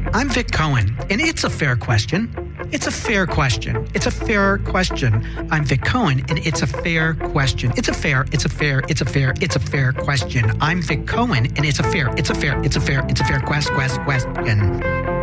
I'm Vic Cohen, and it's a fair question. It's a fair question. It's a fair question. I'm Vic Cohen, and it's a fair question. It's a fair question. I'm Vic Cohen, and it's a fair question.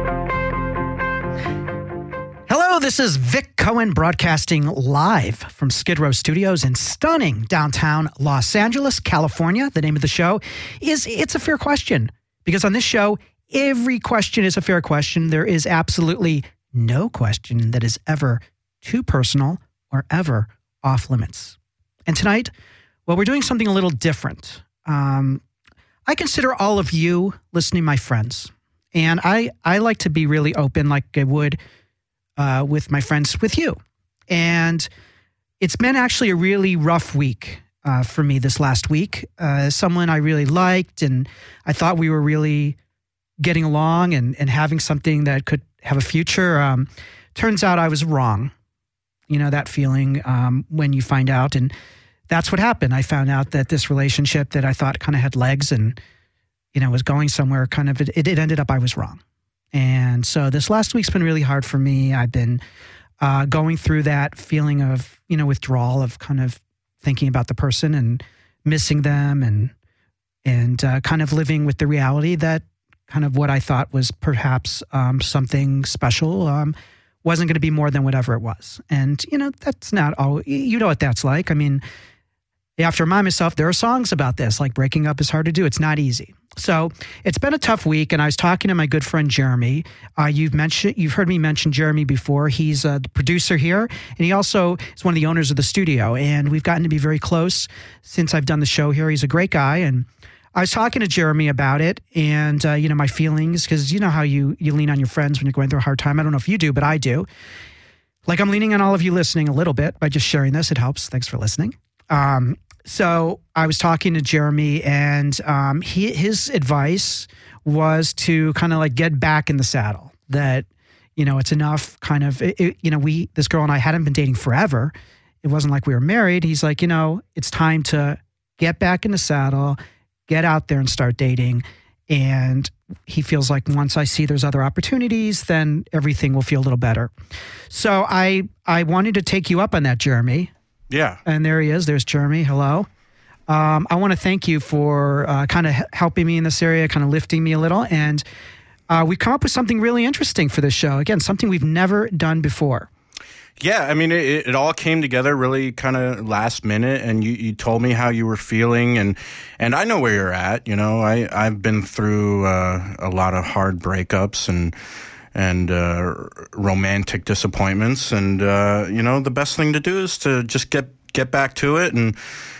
Hello, this is Vic Cohen broadcasting live from Skid Row Studios in stunning downtown Los Angeles, California. The name of the show is It's a Fair Question, because on this show, every question is a fair question. There is absolutely no question that is ever too personal or ever off limits. And tonight, well, we're doing something a little different. I consider all of you listening my friends. And I like to be really open like I would with my friends with you. And it's been actually a really rough week for me this last week. Someone I really liked, and I thought we were really getting along and having something that could have a future. Turns out I was wrong. You know, that feeling when you find out. And that's what happened. I found out that this relationship that I thought kind of had legs and, you know, was going somewhere, kind of, it ended up I was wrong. And so this last week's been really hard for me. I've been going through that feeling of, you know, withdrawal, of kind of thinking about the person and missing them and kind of living with the reality that kind of what I thought was perhaps something special wasn't going to be more than whatever it was. And, you know, that's not all, you know what that's like. I mean, I have to remind myself there are songs about this, like breaking up is hard to do. It's not easy. So it's been a tough week. And I was talking to my good friend, Jeremy. You've heard me mention Jeremy before. He's the producer here, and he also is one of the owners of the studio. And we've gotten to be very close since I've done the show here. He's a great guy. And I was talking to Jeremy about it and, you know, my feelings, because you know how you lean on your friends when you're going through a hard time. I don't know if you do, but I do. Like, I'm leaning on all of you listening a little bit by just sharing this. It helps. Thanks for listening. So I was talking to Jeremy, and his advice was to kind of like get back in the saddle, that, you know, it's enough kind of, you know, this girl and I hadn't been dating forever. It wasn't like we were married. He's like, you know, it's time to get back in the saddle, get out there and start dating. And he feels like once I see there's other opportunities, then everything will feel a little better. So I wanted to take you up on that, Jeremy. Yeah. And there he is. There's Jeremy. Hello. I want to thank you for kind of helping me in this area, kind of lifting me a little. And we've come up with something really interesting for this show. Again, something we've never done before. Yeah, I mean, it all came together really kind of last minute, and you told me how you were feeling, and I know where you're at. You know, I've been through a lot of hard breakups and romantic disappointments, and you know, the best thing to do is to just get back to it and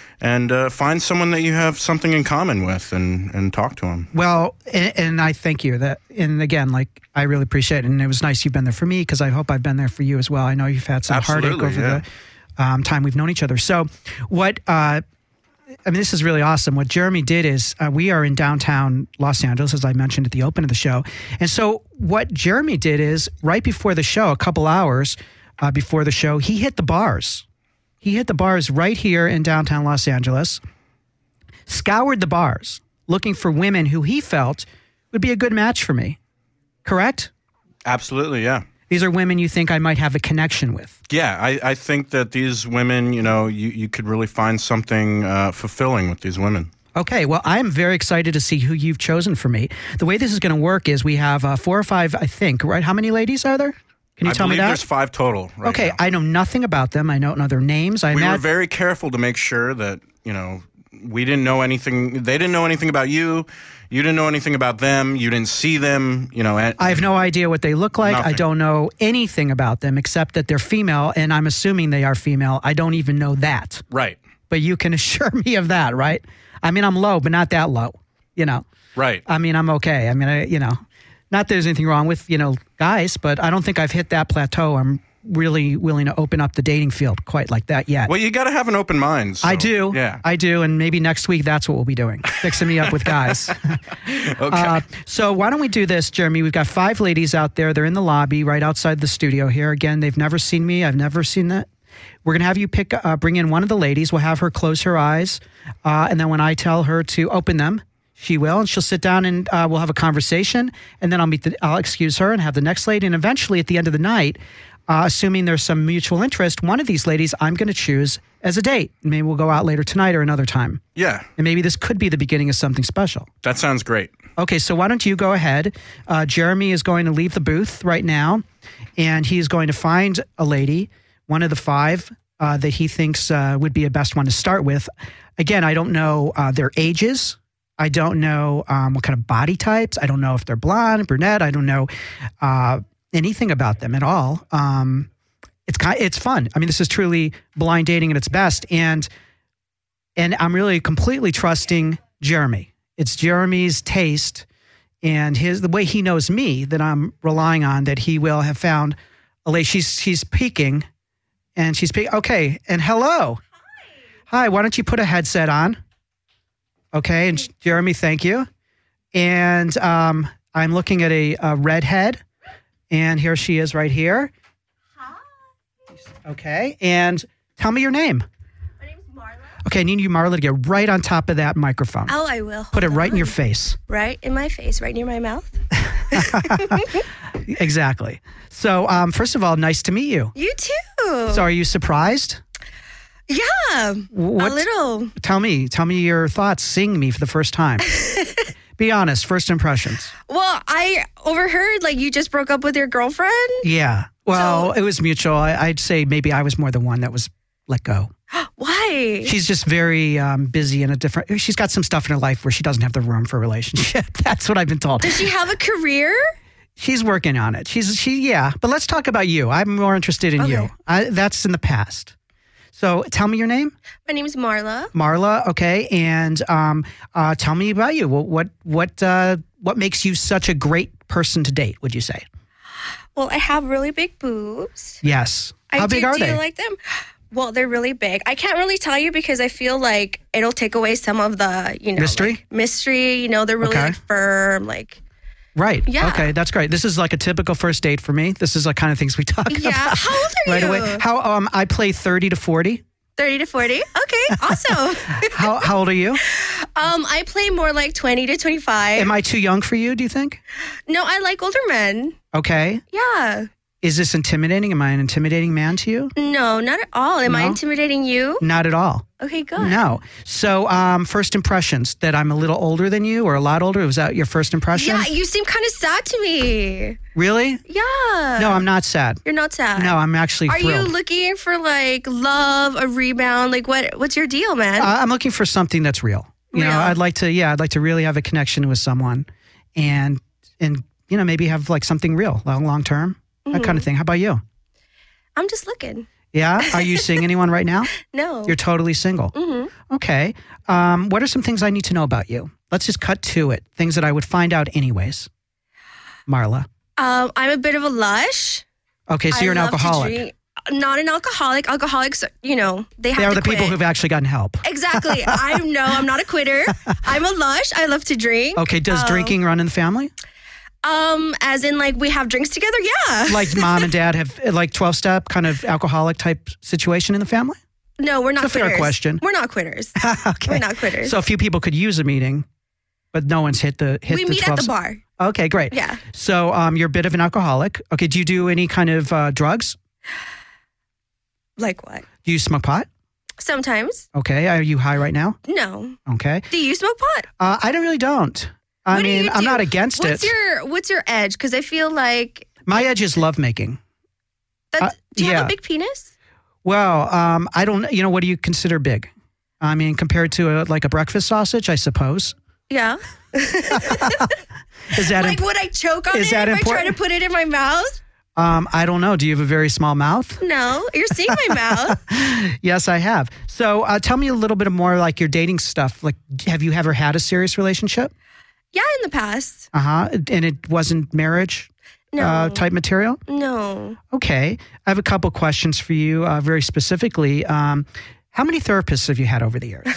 find someone that you have something in common with and talk to them. Well, and I thank you. And again, like, I really appreciate it. And it was nice you've been there for me, because I hope I've been there for you as well. I know you've had some heartache over the time we've known each other. So I mean, this is really awesome. What Jeremy did is we are in downtown Los Angeles, as I mentioned at the open of the show. And so what Jeremy did is right before the show, a couple hours before the show, he hit the bars. He hit the bars right here in downtown Los Angeles, scoured the bars, looking for women who he felt would be a good match for me. Correct? Absolutely, yeah. These are women you think I might have a connection with. Yeah, I think that these women, you know, you could really find something fulfilling with these women. Okay, well, I am very excited to see who you've chosen for me. The way this is going to work is we have 4 or 5, I think, right? How many ladies are there? Can you tell me that? There's 5 total right Okay, now. I know nothing about them. I don't know their names. We were very careful to make sure that, you know, we didn't know anything. They didn't know anything about you. You didn't know anything about them. You didn't see them, you know. I have no idea what they look like. Nothing. I don't know anything about them except that they're female, and I'm assuming they are female. I don't even know that. Right. But you can assure me of that, right? I mean, I'm low, but not that low, you know. Right. I mean, I'm okay. I mean, you know, not that there's anything wrong with, you know, guys, but I don't think I've hit that plateau. I'm really willing to open up the dating field quite like that yet. Well, you got to have an open mind. So, I do. Yeah. I do. And maybe next week, that's what we'll be doing. Fixing me up with guys. Okay. So why don't we do this, Jeremy? We've got 5 ladies out there. They're in the lobby right outside the studio here. Again, they've never seen me. I've never seen that. We're going to have you bring in one of the ladies. We'll have her close her eyes. And then when I tell her to open them, She will, and she'll sit down and we'll have a conversation, and then I'll excuse her and have the next lady, and eventually at the end of the night, assuming there's some mutual interest, one of these ladies I'm going to choose as a date. Maybe we'll go out later tonight or another time. Yeah. And maybe this could be the beginning of something special. That sounds great. Okay, so why don't you go ahead? Jeremy is going to leave the booth right now, and he's going to find a lady, one of the 5 that he thinks would be a best one to start with. Again, I don't know their ages. I don't know what kind of body types. I don't know if they're blonde, brunette. I don't know anything about them at all. It's fun. I mean, this is truly blind dating at its best, and I'm really completely trusting Jeremy. It's Jeremy's taste and the way he knows me that I'm relying on that he will have found a lady. She's peeking, and she's peeking. Okay, and hello. Hi. Why don't you put a headset on? Okay, and Jeremy, thank you. And I'm looking at a redhead, and here she is right here. Hi. Okay, and tell me your name. My name's Marla. Okay, I need you, Marla, to get right on top of that microphone. Oh, I will. Put it Hold right in on. your face. Right in my face, right near my mouth. Exactly. So, first of all, nice to meet you. You too. So, are you surprised? Yeah, a little. Tell me your thoughts seeing me for the first time. Be honest, first impressions. Well, I overheard like you just broke up with your girlfriend. Yeah. Well, it was mutual. I'd say maybe I was more the one that was let go. Why? She's just very busy in she's got some stuff in her life where she doesn't have the room for a relationship. That's what I've been told. Does she have a career? She's working on it. Yeah. But let's talk about you. I'm more interested in you. That's in the past. So tell me your name. My name is Marla. Marla, okay. And tell me about you. What makes you such a great person to date, would you say? Well, I have really big boobs. Yes. How big are Do they? you like them? Well, they're really big. I can't really tell you because I feel like it'll take away some of the, mystery? Like, mystery. They're really like firm, like. Right. Yeah. Okay, that's great. This is like a typical first date for me. This is the kind of things we talk about. Yeah. How old are right you? away. How I play 30 to 40. 30 to 40. Okay, awesome. How old are you? I play more like 20 to 25. Am I too young for you, do you think? No, I like older men. Okay. Yeah. Is this intimidating? Am I an intimidating man to you? No, not at all. Am I No? intimidating you? Not at all. Okay, good. No. So, first impressions that I'm a little older than you or a lot older. Was that your first impression? Yeah, you seem kind of sad to me. Really? Yeah. No, I'm not sad. You're not sad. No, I'm actually Are thrilled. you looking for like love, a rebound? Like what's your deal, man? I'm looking for something that's real. You know, Real. I'd like to really have a connection with someone and maybe have like something real, long term, that kind of thing. How about you? I'm just looking. Yeah? Are you seeing anyone right now? No. You're totally single. Mm-hmm. Okay. What are some things I need to know about you? Let's just cut to it. Things that I would find out anyways. Marla. I'm a bit of a lush. Okay, so you're an I love to alcoholic. drink. Not an alcoholic. Alcoholics, they have They to are the quit. people who've actually gotten help. Exactly. I'm not a quitter. I'm a lush. I love to drink. Okay, does drinking run in the family? As in like we have drinks together? Yeah. Like mom and dad have like 12-step kind of alcoholic type situation in the family? No, we're not It's a fair quitters. question. We're not quitters. Okay. We're not quitters. So a few people could use a meeting, but no one's hit the we meet 12 at the bar. Okay, great. Yeah. So you're a bit of an alcoholic. Okay, do you do any kind of drugs? Like what? Do you smoke pot? Sometimes. Okay, are you high right now? No. Okay. Do you smoke pot? I really don't. I What do mean, you I'm do? not against What's it. What's your edge? Because I feel like My edge is lovemaking. do you have yeah. a big penis? Well, I don't, what do you consider big? I mean, compared to like a breakfast sausage, I suppose. Yeah. Is that Like would I choke on is it that if I try important? to put it in my mouth? I don't know. Do you have a very small mouth? No. You're seeing my mouth. Yes, I have. So tell me a little bit more like your dating stuff. Like, have you ever had a serious relationship? Yeah, in the past. And it wasn't marriage No. type material? No. Okay. I have a couple questions for you very specifically. How many therapists have you had over the years?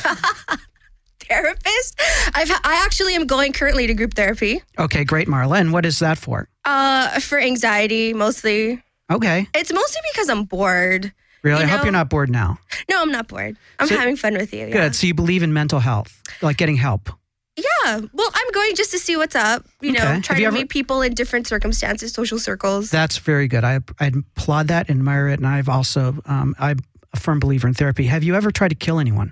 Therapist? I actually am going currently to group therapy. Okay, great, Marla. And what is that for? For anxiety mostly. Okay. It's mostly because I'm bored. Really? You I hope know- you're not bored now. No, I'm not bored. I'm So- having fun with you. Yeah. Good. So you believe in mental health, like getting help. Yeah, Yeah. Well, I'm going just to see what's up. You know, Okay. try Have you to ever- meet people in different circumstances, social circles. That's very good. I applaud that, admire it, and I've also I'm a firm believer in therapy. Have you ever tried to kill anyone?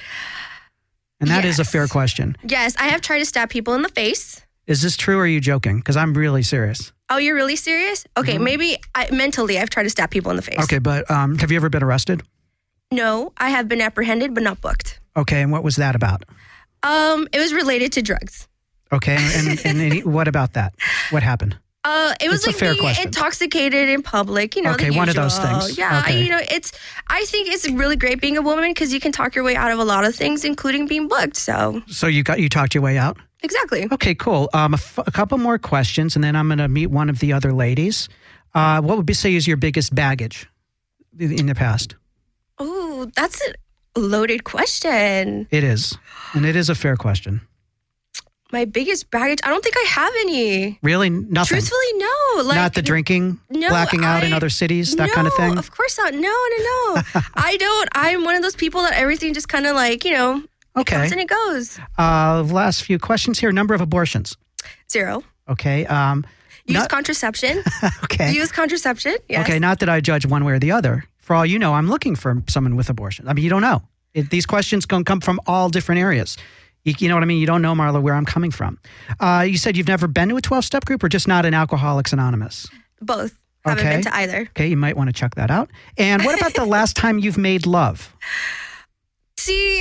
And that is a Yes. fair question. Yes, I have tried to stab people in the face. Is this true or are you joking? Because I'm really serious. Oh, you're really serious? Okay, maybe mentally I've tried to stab people in the face. Mm-hmm. Okay, but have you ever been arrested? No, I have been apprehended but not booked. Okay, and what was that about? It was related to drugs. Okay, and what about that? What happened? It was It's a like fair being question. intoxicated in public, you know. Okay, the one of those usual. things. Yeah, Okay. I think it's really great being a woman because you can talk your way out of a lot of things, including being booked. So So you talked your way out? exactly. Okay, cool. A couple more questions, and then I'm going to meet one of the other ladies. What would you say is your biggest baggage in the past? Oh, that's a loaded question. It is, and it is a fair question. My biggest baggage? I don't think I have any. Really, nothing. Truthfully, no. Like, Not the drinking, no, blacking out in other cities, that kind of thing. No, of course not. No. I don't. I'm one of those people that everything just kind of like, it Okay. comes and it goes. Last few questions here. Number of abortions. 0. Okay. Use Not- contraception. Okay. Use contraception. Yes. Okay. Not that I judge one way or the other. For all you know, I'm looking for someone with abortion. I mean, you don't know. These questions can come from all different areas. You know what I mean? You don't know, Marla, where I'm coming from. You said you've never been to a 12-step group or just not an Alcoholics Anonymous? Both. Haven't Okay. been to either. Okay, you might want to check that out. And what about the last time you've made love? See,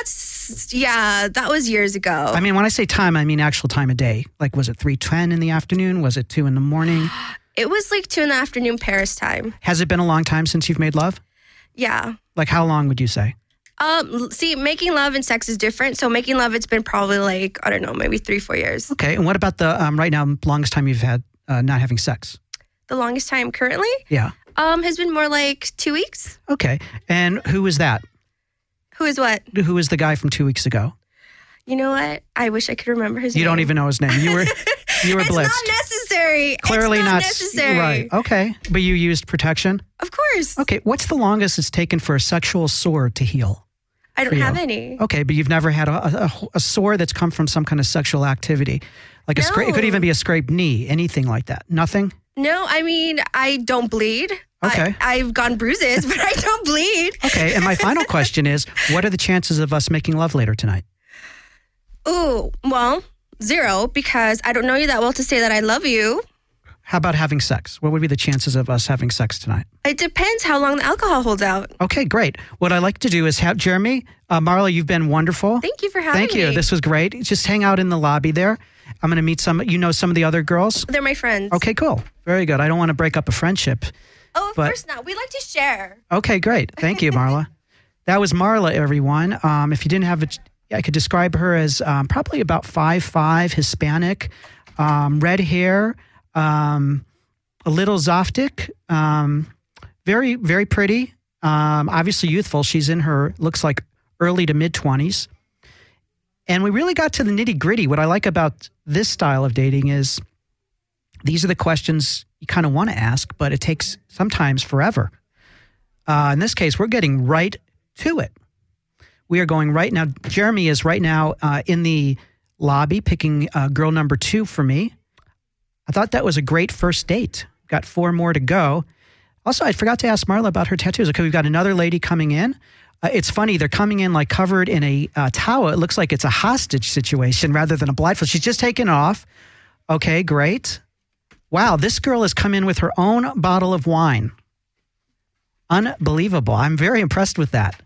that was years ago. I mean, when I say time, I mean actual time of day. Like, was it 3:10 in the afternoon? Was it 2 in the morning? It was like 2 in the afternoon Paris time. Has it been a long time since you've made love? Yeah. Like, how long would you say? See, making love and sex is different. So making love, it's been probably like, I don't know, maybe 3-4 years. Okay, and what about the right now longest time you've had not having sex? The longest time currently Yeah. has been more like 2 weeks. Okay, and who was that? Who is what? Who was the guy from 2 weeks ago? You know what? I wish I could remember his name. You don't even know his name. You were It's blitzed. not necessary. Clearly it's not not necessary. Right. Okay, but you used protection. Of course. Okay, what's the longest it's taken for a sexual sore to heal? I don't for you. have any. Okay, but you've never had a sore that's come from some kind of sexual activity, like it could No. even be a scraped knee, anything like that. Nothing. No, I mean, I don't bleed. Okay. I've gotten bruises, but I don't bleed. Okay, and my final question is, what are the chances of us making love later tonight? Ooh, well, 0, because I don't know you that well to say that I love you. How about having sex? What would be the chances of us having sex tonight? It depends how long the alcohol holds out. Okay, great. What I like to do is have Jeremy, Marla, you've been wonderful. Thank you for having me. Thank you. This was great. Just hang out in the lobby there. I'm going to meet some of the other girls. They're my friends. Okay, cool. Very good. I don't want to break up a friendship. Oh, of But- course not. We like to share. Okay, great. Thank you, Marla. That was Marla, everyone. If you didn't have it, I could describe her as probably about 5'5", Hispanic, red hair, a little Zoftic, very, very pretty, obviously youthful. She's in her, looks like early to mid-20s. And we really got to the nitty-gritty. What I like about this style of dating is these are the questions you kind of want to ask, but it takes sometimes forever. In this case, we're getting right to it. We are going right now. Jeremy is right now in the lobby picking girl number 2 for me. I thought that was a great first date. Got 4 more to go. Also, I forgot to ask Marla about her tattoos. Okay, we've got another lady coming in. It's funny. They're coming in like covered in a towel. It looks like it's a hostage situation rather than a blindfold. She's just taken it off. Okay, great. Wow, this girl has come in with her own bottle of wine. Unbelievable. I'm very impressed with that.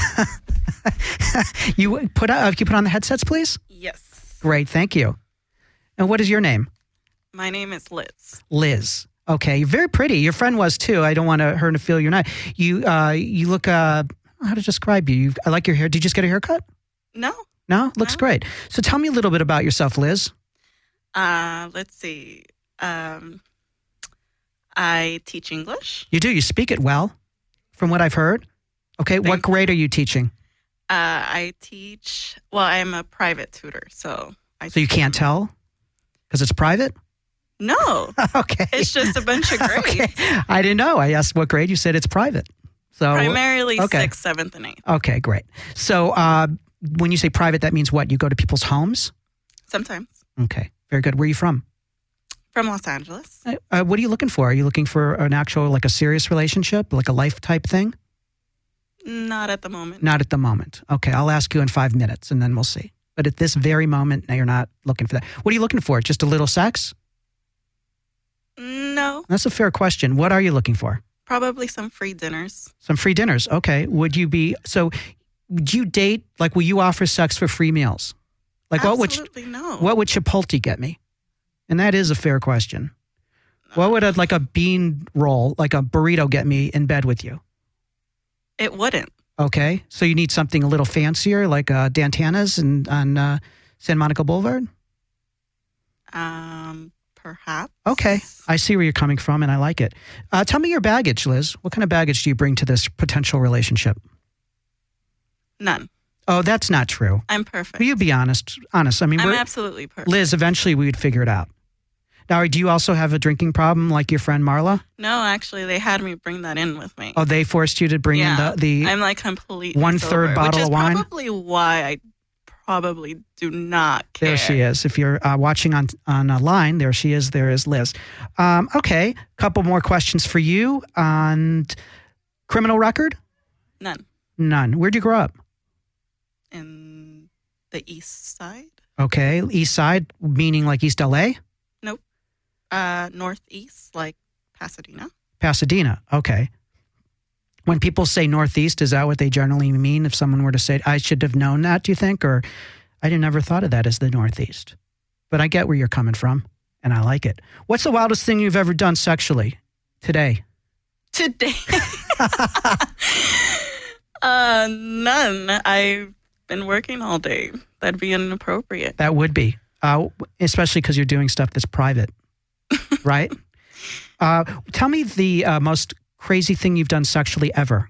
You put on the headsets, please? Yes. Great, thank you. And what is your name? My name is Liz. Liz. Okay, you're very pretty. Your friend was too. I don't want her to feel you're not. You look. I don't know how to describe you. I like your hair. Did you just get a haircut? No. No, looks great. So tell me a little bit about yourself, Liz. Let's see. I teach English. You do. You speak it well, from what I've heard. Okay, what Thank grade are you teaching? I teach. Well, I'm a private tutor, so So you can't tell because it's private. No, Okay, it's just a bunch of grades. Okay. I didn't know. I asked what grade. You said it's private. So Primarily okay. 6th, 7th, and 8th. Okay, great. So when you say private, that means what? You go to people's homes? Sometimes. Okay, very good. Where are you from? From Los Angeles. What are you looking for? Are you looking for an actual, like a serious relationship, like a life type thing? Not at the moment. Not at the moment. Okay, I'll ask you in 5 minutes and then we'll see. But at this very moment, now you're not looking for that. What are you looking for? Just a little sex? No. That's a fair question. What are you looking for? Probably some free dinners. Some free dinners. Okay. Would you date, like, will you offer sex for free meals? Like, Absolutely no. What would Chipotle get me? And that is a fair question. What would a bean roll, like a burrito, get me in bed with you? It wouldn't. Okay. So you need something a little fancier, like Dantana's on San Monica Boulevard? Perhaps. Okay. I see where you're coming from, and I like it. Tell me your baggage, Liz. What kind of baggage do you bring to this potential relationship? None. Oh, that's not true. I'm perfect. Will you be honest? I mean, I'm absolutely perfect. Liz, eventually we would figure it out. Now, do you also have a drinking problem like your friend Marla? No, actually, they had me bring that in with me. Oh, they forced you to bring in the I'm like completely 1/3 sober, bottle of wine? which is probably why I probably do not care. There she is. If you're watching on a line, there she is. There is Liz. Okay, couple more questions for you. On criminal record? None. Where'd you grow up? In the east side? Okay, east side, meaning like East LA? Nope. Northeast, like Pasadena. Pasadena, okay. When people say Northeast, is that what they generally mean? If someone were to say, I should have known that, do you think? Or I never thought of that as the Northeast. But I get where you're coming from, and I like it. What's the wildest thing you've ever done sexually today? None. I've been working all day. That'd be inappropriate. That would be, especially because you're doing stuff that's private, right? Tell me the most crazy thing you've done sexually ever.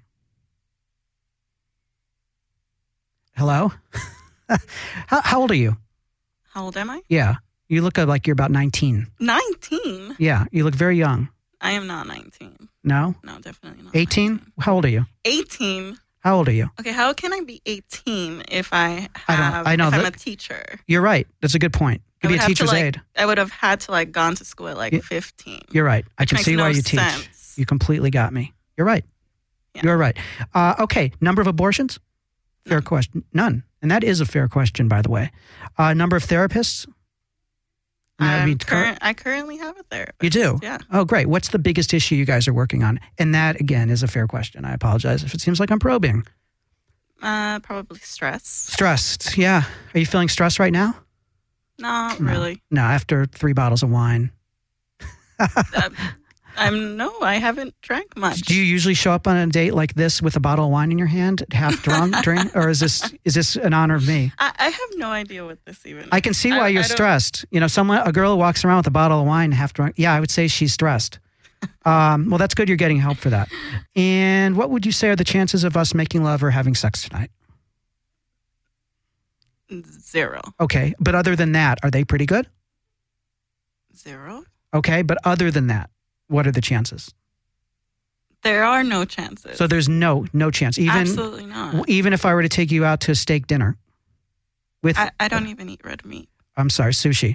Hello? How old are you? How old am I? Yeah. You look like you're about 19. 19? Yeah. You look very young. I am not 19. No? No, definitely not. 18? 19. How old are you? 18? How old are you? Okay, how can I be 18 if I'm a teacher? You're right. That's a good point. You could be a teacher's aide. I would have had to gone to school at 15. You're right. I can see why you teach. You completely got me. You're right. Yeah. You're right. Okay. Number of abortions? Fair question. None. And that is a fair question, by the way. Number of therapists? I currently have a therapist. You do? Yeah. Oh, great. What's the biggest issue you guys are working on? And that, again, is a fair question. I apologize if it seems like I'm probing. Probably stress. Stressed, yeah. Are you feeling stressed right now? Not really. No, after 3 bottles of wine. I haven't drank much. Do you usually show up on a date like this with a bottle of wine in your hand, half drunk, drink, or is this an honor of me? I have no idea what this even is. I can see why you're stressed. You know, a girl who walks around with a bottle of wine, half drunk. Yeah, I would say she's stressed. Well, that's good. You're getting help for that. And what would you say are the chances of us making love or having sex tonight? 0. Okay, but other than that, are they pretty good? 0. Okay, but other than that, what are the chances? There are no chances. So there's no chance. Absolutely not. Even if I were to take you out to a steak dinner. I don't even eat red meat. I'm sorry, sushi.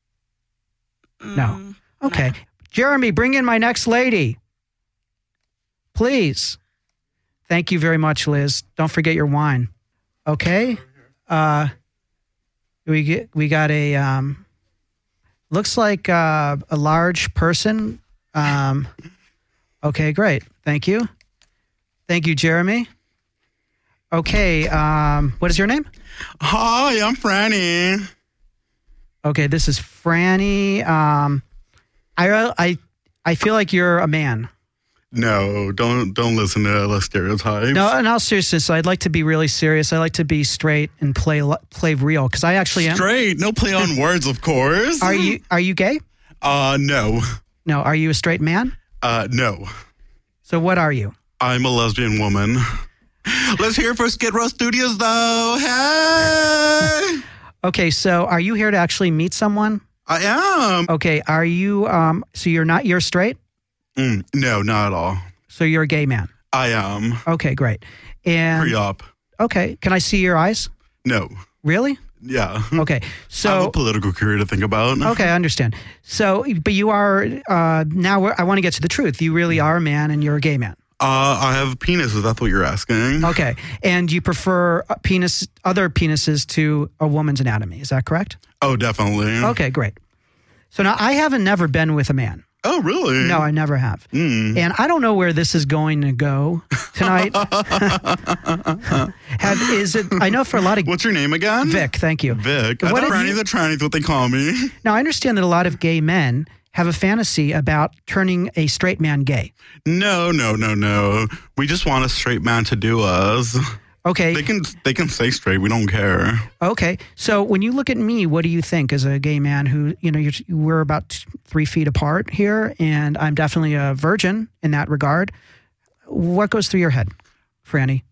No. Okay. No. Jeremy, bring in my next lady. Please. Thank you very much, Liz. Don't forget your wine. Okay. We got a looks like a large person. Okay, great. Thank you. Thank you, Jeremy. Okay, what is your name? Hi, I'm Franny. Okay, this is Franny. I feel like you're a man. No, don't listen to the stereotypes. No, in all seriousness, I'd like to be really serious. I like to be straight and play real because I actually am. Straight? No play on words, of course. Are you gay? No. No. Are you a straight man? No. So what are you? I'm a lesbian woman. Let's hear it for Skid Row Studios, though. Hey! Okay, so are you here to actually meet someone? I am. Okay, are you, so you're straight? No, not at all. So you're a gay man? I am. Okay, great. And Pre-op. Okay, can I see your eyes? No. Really? Yeah. Okay, I have a so political career to think about. okay, I understand. So, but you are now. I want to get to the truth. You really are a man, and you're a gay man. I have a penis. Is that what you're asking? Okay, and you prefer other penises to a woman's anatomy. Is that correct? Oh, definitely. Okay, great. So now I haven't never been with a man. Oh, really? No, I never have. And I don't know where this is going to go tonight. I know for a lot of... What's your name again? Vic, thank you. Vic. What have Franny you- the tranny's what they call me. Now, I understand that a lot of gay men have a fantasy about turning a straight man gay. No. We just want a straight man to do us. Okay. They can stay straight. We don't care. Okay. So when you look at me, what do you think as a gay man who, we're about 3 feet apart here, and I'm definitely a virgin in that regard. What goes through your head, Franny?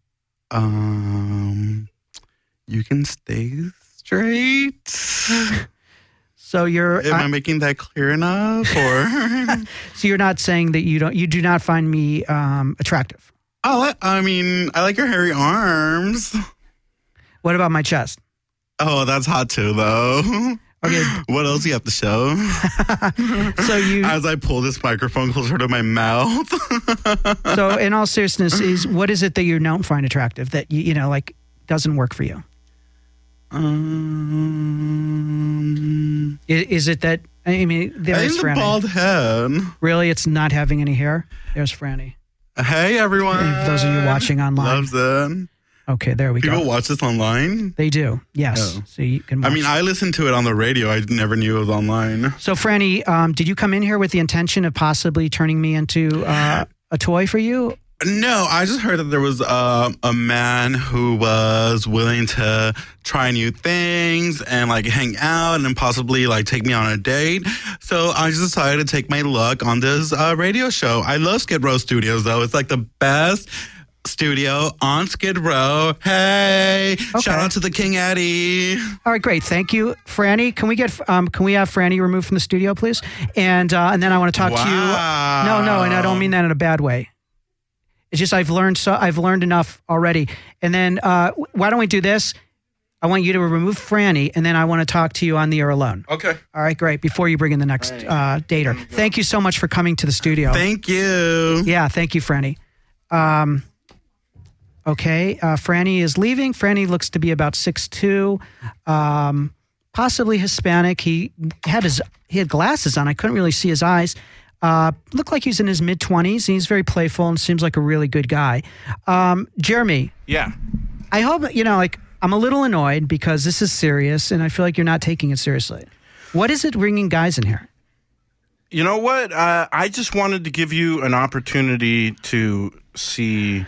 You can stay straight. So Am I making that clear enough? Or so you're not saying that you do not find me attractive? I like your hairy arms. What about my chest? Oh, that's hot too, though. Okay. What else do you have to show? So As I pull this microphone closer to my mouth. So in all seriousness, what is it that you don't find attractive that doesn't work for you? Is it that there's a Franny. bald head. Really, it's not having any hair. There's Franny. Hey, everyone. Those of you watching online. Loves it. Okay, there we People go. watch this online? They do. Yes. Oh. So you can. Watch. I listened to it on the radio. I never knew it was online. So Franny, did you come in here with the intention of possibly turning me into a toy for you? No, I just heard that there was a man who was willing to try new things and hang out and possibly take me on a date. So I just decided to take my luck on this radio show. I love Skid Row Studios, though. It's the best studio on Skid Row. Hey, Okay. Shout out to the King Eddie. All right, great. Thank you, Franny. Can we have Franny removed from the studio, please? And then I want to talk to you. No, and I don't mean that in a bad way. It's just I've learned enough already. And then why don't we do this? I want you to remove Franny, and then I want to talk to you on the air alone. Okay. All right, great. Before you bring in the next dater. Thank you so much for coming to the studio. Thank you. Yeah, thank you, Franny. Okay, Franny is leaving. Franny looks to be about 6'2", possibly Hispanic. He had glasses on. I couldn't really see his eyes. Looked like he's in his mid-20s. He's very playful and seems like a really good guy. Jeremy. Yeah. I hope, I'm a little annoyed because this is serious and I feel like you're not taking it seriously. What is it bringing guys in here? You know what? I just wanted to give you an opportunity to see,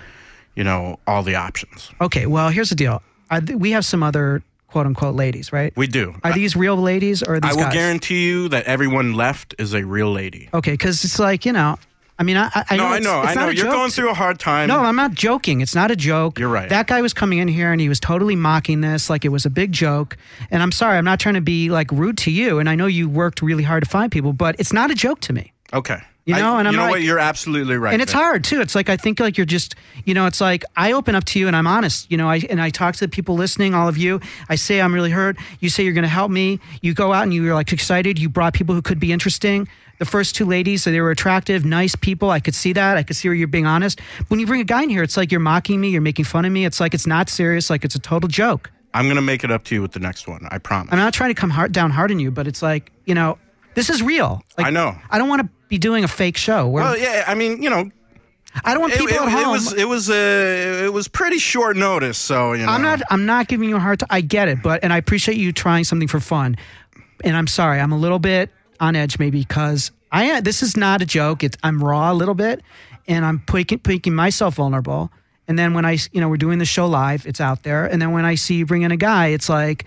all the options. Okay, well, here's the deal. We have some other quote-unquote ladies, right? We do. Are these real ladies or are these I will guys? guarantee you that everyone left is a real lady. Okay, because it's I know. I know. It's not a You're joke. going through a hard time. No, I'm not joking. It's not a joke. You're right. That guy was coming in here and he was totally mocking this like it was a big joke. And I'm sorry, I'm not trying to be rude to you. And I know you worked really hard to find people, but it's not a joke to me. Okay. And I'm what? You're absolutely right. And it's hard too. It's I think you're just, it's I open up to you and I'm honest, I talk to the people listening, all of you. I say I'm really hurt. You say you're going to help me. You go out and you're excited. You brought people who could be interesting. The first two ladies, they were attractive, nice people. I could see that. I could see where you're being honest. When you bring a guy in here, it's you're mocking me. You're making fun of me. It's it's not serious. It's a total joke. I'm going to make it up to you with the next one. I promise. I'm not trying to come down hard on you, but it's this is real. I know. I don't want to be doing a fake show. Well, yeah. I mean, I don't want people at home. It was pretty short notice, so I'm not giving you a hard time. I get it, and I appreciate you trying something for fun. And I'm sorry, I'm a little bit on edge maybe because this is not a joke. I'm raw a little bit, and I'm making myself vulnerable. And then when we're doing the show live, it's out there. And then when I see you bring in a guy, it's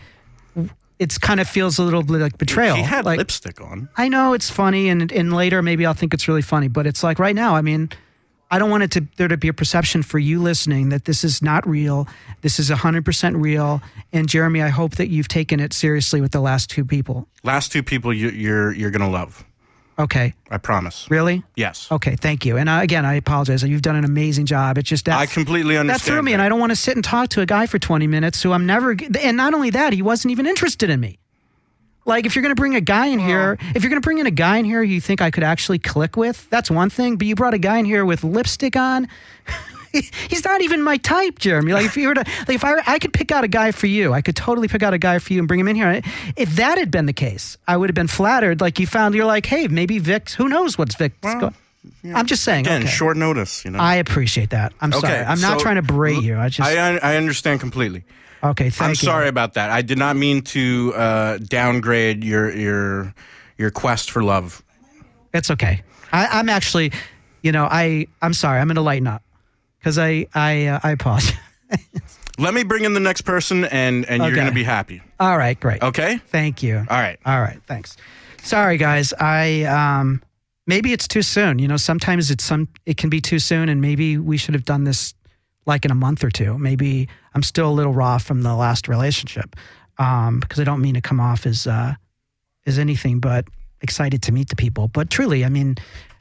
it's kind of feels a little bit like betrayal. He had lipstick on. I know it's funny, and later maybe I'll think it's really funny. But it's right now, I don't want there to be a perception for you listening that this is not real. This is 100% real. And Jeremy, I hope that you've taken it seriously with the last two people. Last two people you're gonna love. Okay. I promise. Really? Yes. Okay, thank you. And again, I apologize. You've done an amazing job. It's just that I completely understand. that threw me, and I don't want to sit and talk to a guy for 20 minutes who I'm never. And not only that, he wasn't even interested in me. Like, if you're going to bring a guy in here, if you're going to bring in a guy in here you think I could actually click with, that's one thing. But you brought a guy in here with lipstick on. He's not even my type, Jeremy. Like, if you were to, like, if I could pick out a guy for you, I could totally pick out a guy for you and bring him in here. If that had been the case, I would have been flattered. Like, you're like, hey, maybe Vic's, who knows what's Vic's going. I'm just saying. Again, okay. short notice, you know. I appreciate that. I'm sorry. I'm not trying to berate you. I understand completely. Okay, thank you. I'm sorry about that. I did not mean to downgrade your quest for love. It's okay. I'm actually, I'm sorry. I'm going to lighten up because I apologize. Let me bring in the next person, and you're going to be happy. All right, great. Okay? Thank you. All right, thanks. Sorry, guys. Maybe it's too soon. Sometimes it can be too soon, and maybe we should have done this like in a month or two. Maybe I'm still a little raw from the last relationship because I don't mean to come off as anything but excited to meet the people. But truly, I mean,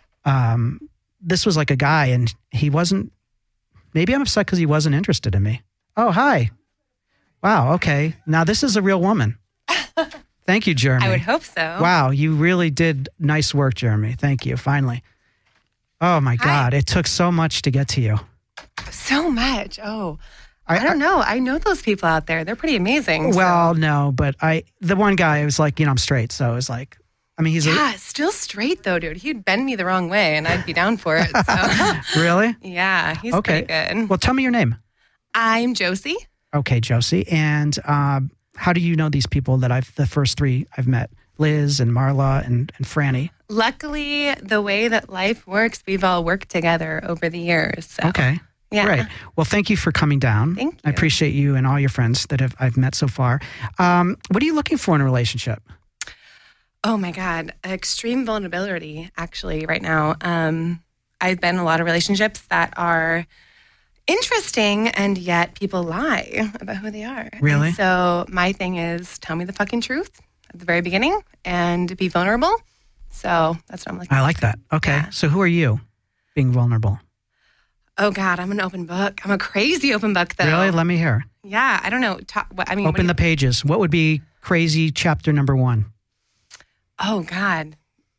this was like a guy, and he wasn't. Maybe I'm upset because he wasn't interested in me. Oh, hi. Wow. Okay. Now this is a real woman. Thank you, Jeremy. I would hope so. Wow, you really did nice work, Jeremy. Thank you. Finally. Oh my God, it took so much to get to you. So much. Oh, I don't know. I know those people out there. They're pretty amazing. Well, no, but the one guy was like, I'm straight. So it was like, I mean, he's still straight though, dude. He'd bend me the wrong way and I'd be down for it. So. Really? Yeah, he's pretty good. Well, tell me your name. I'm Josie. Okay, Josie. And how do you know these people that the first three I've met? Liz and Marla and Franny. Luckily, the way that life works, we've all worked together over the years. So. Okay. Yeah. Great. Well, thank you for coming down. Thank you. I appreciate you and all your friends that I've met so far. What are you looking for in a relationship? Oh my God. Extreme vulnerability, actually, right now. I've been in a lot of relationships that are interesting, and yet people lie about who they are. Really? And so my thing is, tell me the fucking truth at the very beginning and be vulnerable. So that's what I'm looking for. I like that. Okay. Yeah. So who are you being vulnerable? Oh God, I'm an open book. I'm a crazy open book, though. Really? Let me hear. Yeah, I don't know. Open the pages. What would be crazy chapter number 1? Oh God,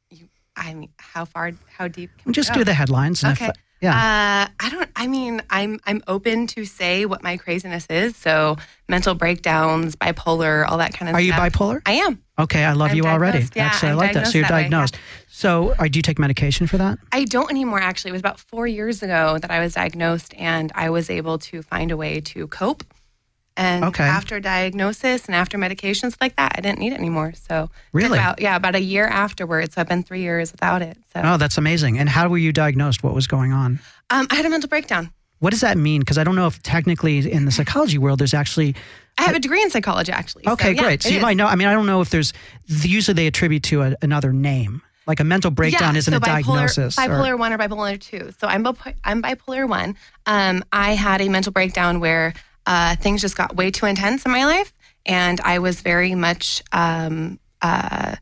how deep? Can we Just go? do the headlines. And Okay. I'm open to say what my craziness is. So mental breakdowns, bipolar, all that kind of Are stuff. you bipolar? I am. Okay, I love I'm you already. diagnosed. Yeah, Actually, I I'm like that. So you're diagnosed that way, diagnosed. So do you take medication for that? I don't anymore, actually. It was about 4 years ago that I was diagnosed, and I was able to find a way to cope. And after diagnosis and after medications like that, I didn't need it anymore. So really? About a year afterwards. So I've been 3 years without it. So. Oh, that's amazing. And how were you diagnosed? What was going on? I had a mental breakdown. What does that mean? Because I don't know if technically in the psychology world there's actually... I have a degree in psychology, actually. Okay, so, great. So you might know. I mean, I don't know if there's... Usually they attribute to another name. Like a mental breakdown isn't a diagnosis. Bipolar 1 or bipolar 2. So I'm bipolar 1. I had a mental breakdown where things just got way too intense in my life. And I was very much... I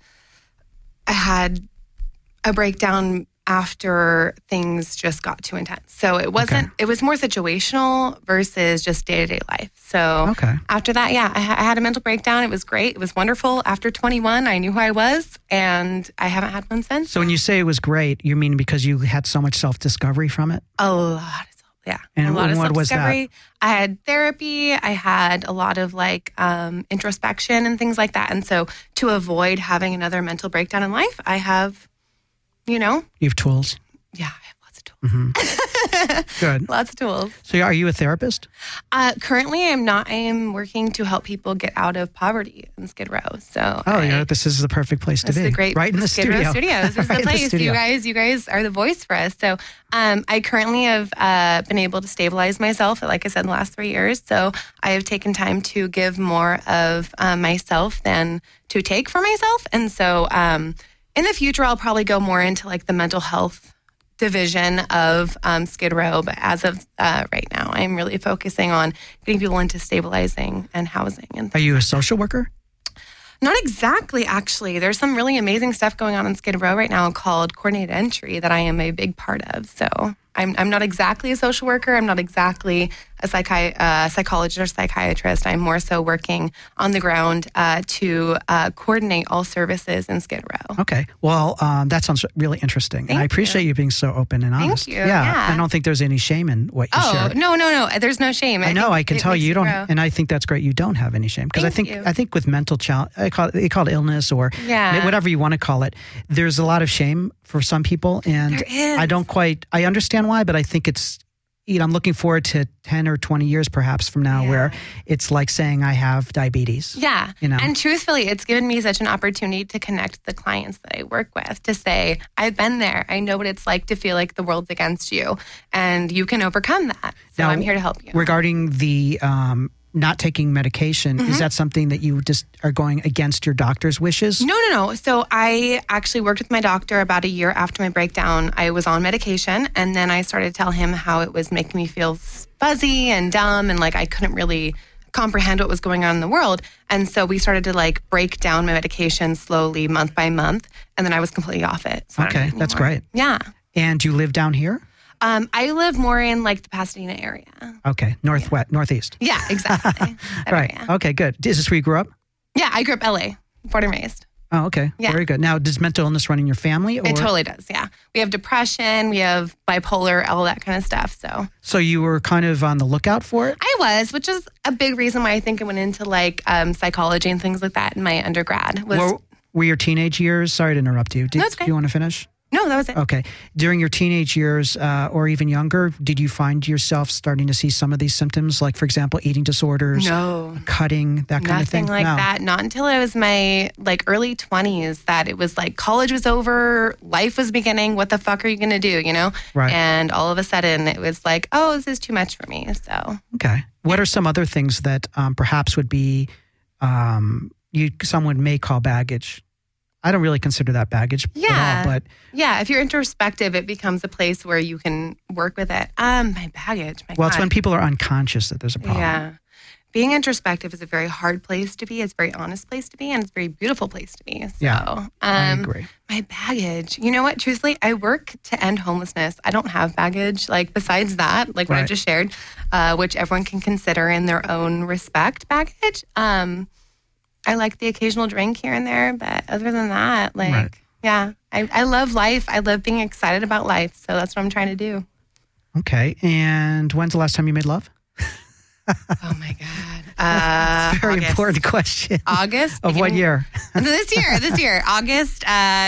had a breakdown after things just got too intense. So it wasn't, it was more situational versus just day-to-day life. So after that, I had a mental breakdown. It was great. It was wonderful. After 21, I knew who I was, and I haven't had one since. So when you say it was great, you mean because you had so much self-discovery from it? A lot of And a lot of what was self-discovery. I had therapy. I had a lot of introspection and things like that. And so to avoid having another mental breakdown in life, I have, you have tools. Yeah, I have lots of tools. Mm-hmm. Good. Lots of tools. So are you a therapist? Currently, I'm not. I am working to help people get out of poverty in Skid Row. So this is the perfect place to be. This is great. Right in the Skid Row Studios. This is the place. You guys are the voice for us. So I currently have been able to stabilize myself, like I said, in the last 3 years. So I have taken time to give more of myself than to take for myself. And so in the future, I'll probably go more into the mental health division of Skid Row. But as of right now, I'm really focusing on getting people into stabilizing and housing. And are you a social worker? Not exactly, actually. There's some really amazing stuff going on in Skid Row right now called coordinated entry that I am a big part of. So I'm not exactly a social worker. I'm not exactly a psychologist or psychiatrist. I'm more so working on the ground to coordinate all services in Skid Row. Okay. Well, that sounds really interesting. And I appreciate you being so open and honest. Thank you. Yeah. I don't think there's any shame in what you shared. No. There's no shame. I know. I can tell you don't. Grow. And I think that's great. You don't have any shame. Because I think with mental challenge, they call it illness or whatever you want to call it, there's a lot of shame for some people. And there is. I understand why, but I think it's, I'm looking forward to 10 or 20 years perhaps from now where it's like saying I have diabetes. Yeah. And truthfully, it's given me such an opportunity to connect the clients that I work with to say, I've been there. I know what it's like to feel like the world's against you and you can overcome that. So now, I'm here to help you. Regarding the not taking medication, is that something that you just are going against your doctor's wishes? No. So I actually worked with my doctor about a year after my breakdown. I was on medication, and then I started to tell him how it was making me feel fuzzy and dumb, and like I couldn't really comprehend what was going on in the world. And so we started to like break down my medication slowly, month by month, and then I was completely off it. So okay, that's great. Yeah. And you live down here? I live more in like the Pasadena area. Okay, northeast. Yeah, exactly. Right. Area. Okay, good. Is this where you grew up? Yeah, I grew up LA, born and raised. Oh, okay. Yeah. Very good. Now, does mental illness run in your family? Or? It totally does, yeah. We have depression, we have bipolar, all that kind of stuff. So you were kind of on the lookout for it? I was, which is a big reason why I think I went into like psychology and things like that in my undergrad. Were your teenage years? Sorry to interrupt you. No, it's okay. Do you want to finish? No, that was it. Okay. During your teenage years or even younger, did you find yourself starting to see some of these symptoms? Like, for example, eating disorders, cutting, that kind of thing? Nothing like that. Not until I was my like early 20s that it was like college was over, life was beginning. What the fuck are you going to do, you know? Right. And all of a sudden it was like, oh, this is too much for me. So. Okay. What are some other things that perhaps would be someone may call baggage? I don't really consider that baggage at all, but... Yeah, if you're introspective, it becomes a place where you can work with it. My baggage, my God. It's when people are unconscious that there's a problem. Yeah. Being introspective is a very hard place to be. It's a very honest place to be, and it's a very beautiful place to be. So, yeah, I agree. My baggage. You know what? Truthfully, I work to end homelessness. I don't have baggage. Like, besides that, like what I just shared, which everyone can consider in their own respect baggage. I like the occasional drink here and there, but other than that, like, I love life. I love being excited about life. So that's what I'm trying to do. Okay. And when's the last time you made love? Oh my God. That's a very important question. August. Of what year? This year. August,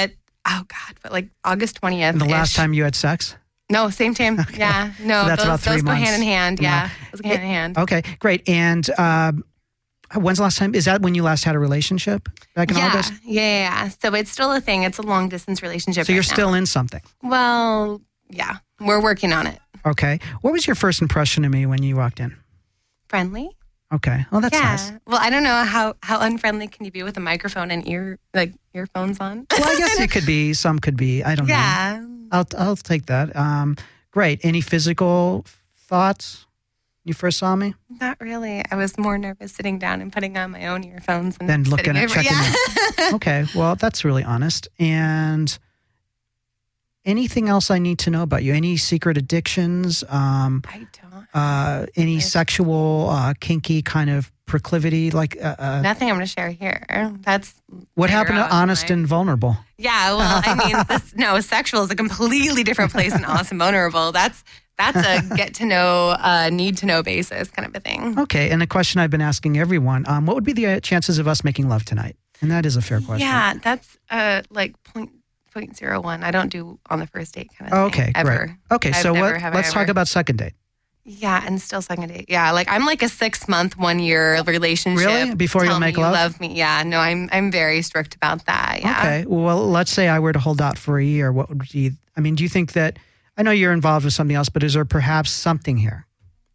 like August 20th. And the last time you had sex? No, same time. Okay. Yeah. No, so that's about 3 months. Those go hand in hand. Yeah. Those go hand in hand. Okay, great. And, when's the last time? Is that when you last had a relationship? Back in August? Yeah. So it's still a thing. It's a long distance relationship. So you're still in something? Well, yeah. We're working on it. Okay. What was your first impression of me when you walked in? Friendly. Okay. Well, that's nice. Well, I don't know how unfriendly can you be with a microphone and earphones on? Well, I guess it could be. Some could be. I don't know. Yeah. I'll take that. Great. Any physical thoughts? You first saw me? Not really. I was more nervous sitting down and putting on my own earphones and then looking at checking. Yeah. Okay. Well, that's really honest. And anything else I need to know about you? Any secret addictions? I don't. Any sexual, kinky kind of proclivity? Like nothing I'm going to share here. That's what happened to honest and vulnerable. Yeah. Well, I mean, sexual is a completely different place than honest and vulnerable. That's a get to know, need to know basis kind of a thing. Okay. And a question I've been asking everyone, what would be the chances of us making love tonight? And that is a fair question. Yeah, that's like 0.01. I don't do on the first date kind of thing. Okay, ever. Great. Okay, so let's talk about second date. Yeah, and still second date. Yeah, like I'm like a 6-month, 1 year relationship. Really? Before you'll make love? Love me. Yeah, no, I'm very strict about that. Yeah. Okay. Well, let's say I were to hold out for a year. What would you? I mean, do you think that? I know you're involved with something else, but is there perhaps something here?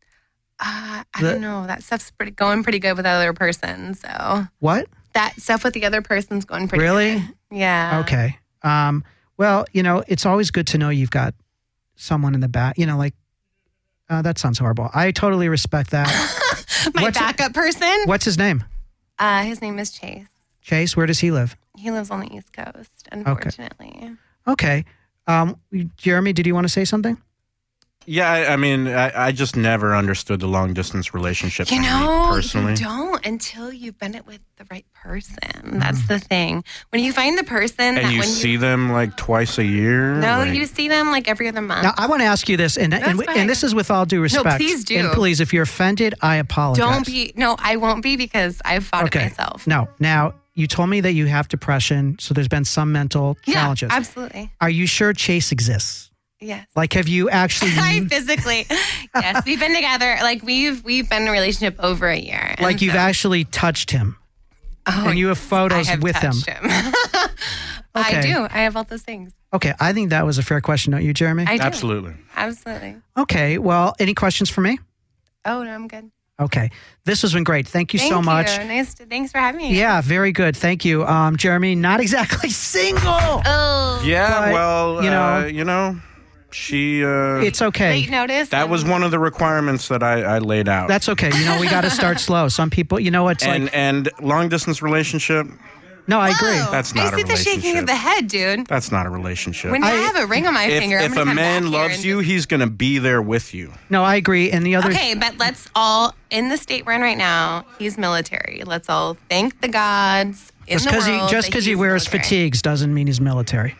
I don't know. That stuff's going pretty good with the other person. So what? That stuff with the other person's going pretty really? Good. Yeah. Okay. Well, it's always good to know you've got someone in the back. That sounds horrible. I totally respect that. My backup person? What's his name? His name is Chase. Chase, where does he live? He lives on the East Coast, unfortunately. Okay. Jeremy, did you want to say something? Yeah, I mean, I just never understood the long distance relationship. You know, personally, you don't until you've been it with the right person. That's the thing. When you find the person and you see them like twice a year. No, like, you see them like every other month. Now, I want to ask you this, and this is with all due respect. No, please do. And please, if you're offended, I apologize. Don't be. No, I won't be because I've fought it myself. No. Now, you told me that you have depression, so there's been some mental challenges. Yeah, absolutely. Are you sure Chase exists? Yes. Like, have you actually? I physically, yes. We've been together. Like we've been in a relationship over a year. Like you've actually touched him. Oh, and you have photos with him. Okay. I do. I have all those things. Okay, I think that was a fair question, don't you, Jeremy? I do. Absolutely. Absolutely. Okay, well, any questions for me? Oh, no, I'm good. Okay, this has been great. Thank you so much. Thanks for having me. Yeah, very good. Thank you, Jeremy. Not exactly single. Oh. Yeah, but, well, you know, she. It's okay. Late notice. That was one of the requirements that I laid out. That's okay. You know, we got to start slow. Some people, you know, it's and long distance relationship. No, I agree. That's not a relationship. I see the shaking of the head, dude. That's not a relationship. When I have a ring on my finger, if a man loves you, he's going to be there with you. No, I agree. And the other. Okay, but let's all, in the state we're in right now, he's military. Let's all thank the gods in the world. Just because he wears fatigues doesn't mean he's military.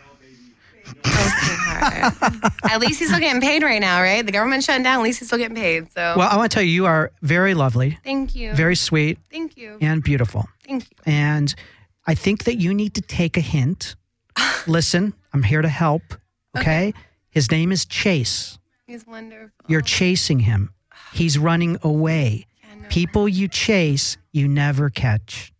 Oh, sweetheart. At least he's still getting paid right now, right? The government's shutting down. At least he's still getting paid. So. Well, I want to tell you, you are very lovely. Thank you. Very sweet. Thank you. And beautiful. Thank you. And I think that you need to take a hint. Listen, I'm here to help. Okay? His name is Chase. He's wonderful. You're chasing him. He's running away. Yeah, no, People you chase, you never catch.